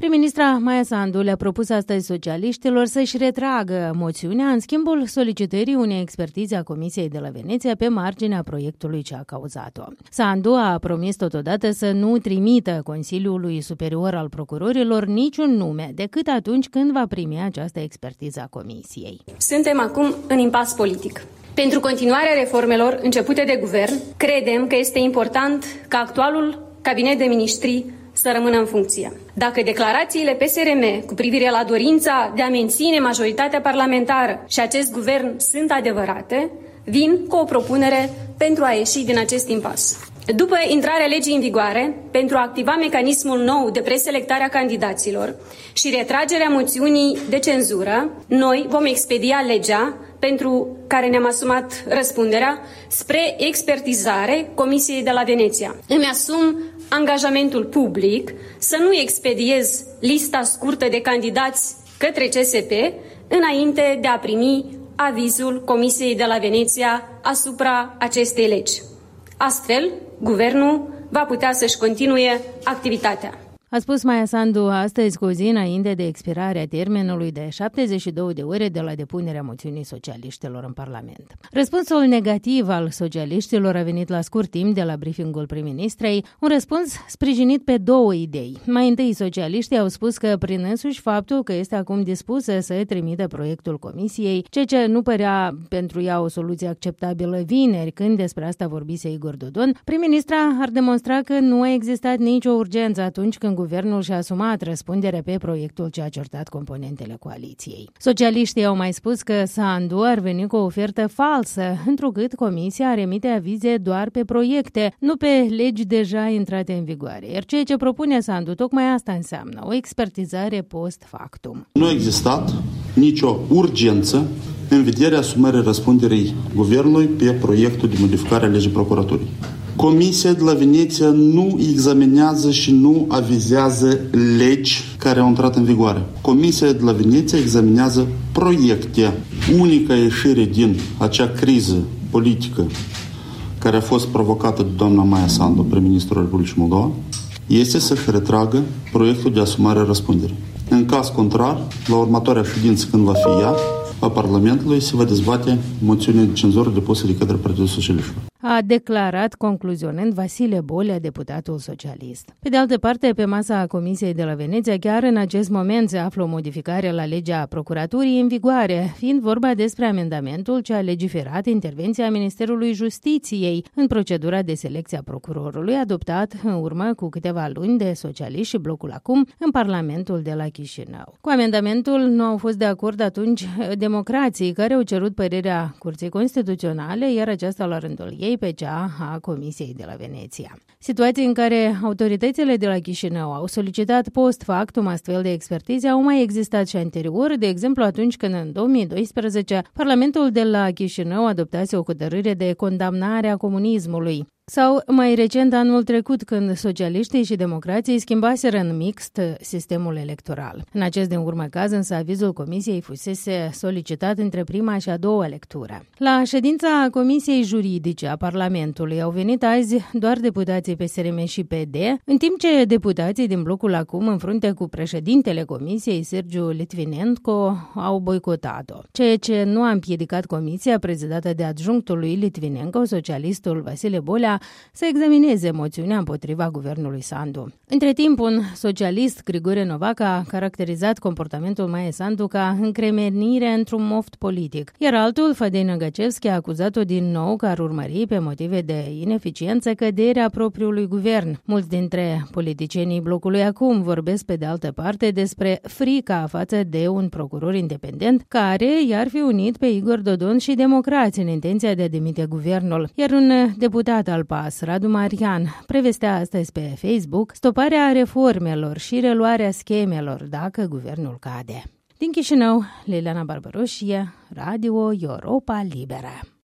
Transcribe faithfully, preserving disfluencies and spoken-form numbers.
Prim-ministra Maia Sandu le-a propus astăzi socialiștilor să-și retragă moțiunea în schimbul solicitării unei expertize a Comisiei de la Veneția pe marginea proiectului ce a cauzat-o. Sandu a promis totodată să nu trimită Consiliului Superior al Procurorilor niciun nume decât atunci când va primi această expertiză a Comisiei. Suntem acum în impas politic. Pentru continuarea reformelor începute de guvern, credem că este important ca actualul cabinet de miniștri să rămână în funcție. Dacă declarațiile P S R M cu privire la dorința de a menține majoritatea parlamentară și acest guvern sunt adevărate, vin cu o propunere pentru a ieși din acest impas. După intrarea legii în vigoare, pentru a activa mecanismul nou de preselectare a candidaților și retragerea moțiunii de cenzură, noi vom expedia legea pentru care ne-am asumat răspunderea spre expertizare Comisiei de la Veneția. Îmi asum angajamentul public să nu expediez lista scurtă de candidați către C S P înainte de a primi avizul Comisiei de la Veneția asupra acestei legi. Astfel, guvernul va putea să-și continue activitatea. A spus Maia Sandu astăzi, cu o zi înainte de expirarea termenului de șaptezeci și două de ore de la depunerea moțiunii socialiștilor în Parlament. Răspunsul negativ al socialiștilor a venit la scurt timp de la briefingul prim-ministrei, un răspuns sprijinit pe două idei. Mai întâi, socialiștii au spus că prin însuși faptul că este acum dispusă să trimită proiectul Comisiei, ceea ce nu părea pentru ea o soluție acceptabilă vineri, când despre asta vorbise Igor Dodon, prim-ministra ar demonstra că nu a existat nicio urgență atunci când guvernul și-a asumat răspunderea pe proiectul ce a certat componentele coaliției. Socialiștii au mai spus că Sandu ar veni cu o ofertă falsă, întrucât Comisia ar emite avize doar pe proiecte, nu pe legi deja intrate în vigoare. Iar ceea ce propune Sandu, tocmai asta înseamnă, o expertizare post factum. Nu a existat nicio urgență în vederea asumării răspunderii guvernului pe proiectul de modificare a legii procuraturii. Comisia de la Veneția nu examinează și nu avizează legi care au intrat în vigoare. Comisia de la Veneția examinează proiecte. Unica ieșire din acea criză politică care a fost provocată de doamna Maia Sandu, prim-ministrul Republicii Moldova, este să-și retragă proiectul de asumare a răspunderii. În caz contrar, la următoarea ședință, când va fi ea, a Parlamentului, se va dezbate moțiunea de cenzură depusă de către Partidul Socialist. A declarat concluzionând Vasile Bolea, deputatul socialist. Pe de altă parte, pe masa Comisiei de la Veneția, chiar în acest moment se află o modificare la legea procuraturii în vigoare, fiind vorba despre amendamentul ce a legiferat intervenția Ministerului Justiției în procedura de selecție a procurorului, adoptat în urmă cu câteva luni de socialiști și Blocul Acum în Parlamentul de la Chișinău. Cu amendamentul nu au fost de acord atunci democrații, care au cerut părerea Curții Constituționale, iar aceasta la rândul ei pe cea a Comisiei de la Veneția. Situații în care autoritățile de la Chișinău au solicitat post factum astfel de expertize au mai existat și anterior, de exemplu atunci când în două mii doisprezece Parlamentul de la Chișinău adoptase o hotărâre de condamnare a comunismului. Sau mai recent anul trecut, când socialiștii și democrații schimbaseră în mixt sistemul electoral. În acest din urmă caz, însă, avizul Comisiei fusese solicitat între prima și a doua lectură. La ședința Comisiei Juridice a Parlamentului au venit azi doar deputații P S R M și P D, în timp ce deputații din Blocul Acum, în frunte cu președintele Comisiei, Sergiu Litvinenko, au boicotat-o. Ceea ce nu a împiedicat Comisia, prezidată de adjunctul lui Litvinenko, socialistul Vasile Bolea, să examineze moțiunea împotriva guvernului Sandu. Între timp, un socialist, Grigore Novac, a caracterizat comportamentul Maiei Sandu ca încremenire într-un moft politic, iar altul, Fadei Năgăcevski, a acuzat-o din nou că ar urmări pe motive de ineficiență căderea propriului guvern. Mulți dintre politicienii Blocului Acum vorbesc pe de altă parte despre frica față de un procuror independent care i-ar fi unit pe Igor Dodon și democrații în intenția de a demite guvernul, iar un deputat al P A S, Radu Marian, prevestea astăzi pe Facebook stoparea reformelor și reluarea schemelor dacă guvernul cade. Din Chișinău, Liliana Barbaroșie, Radio Europa Liberă.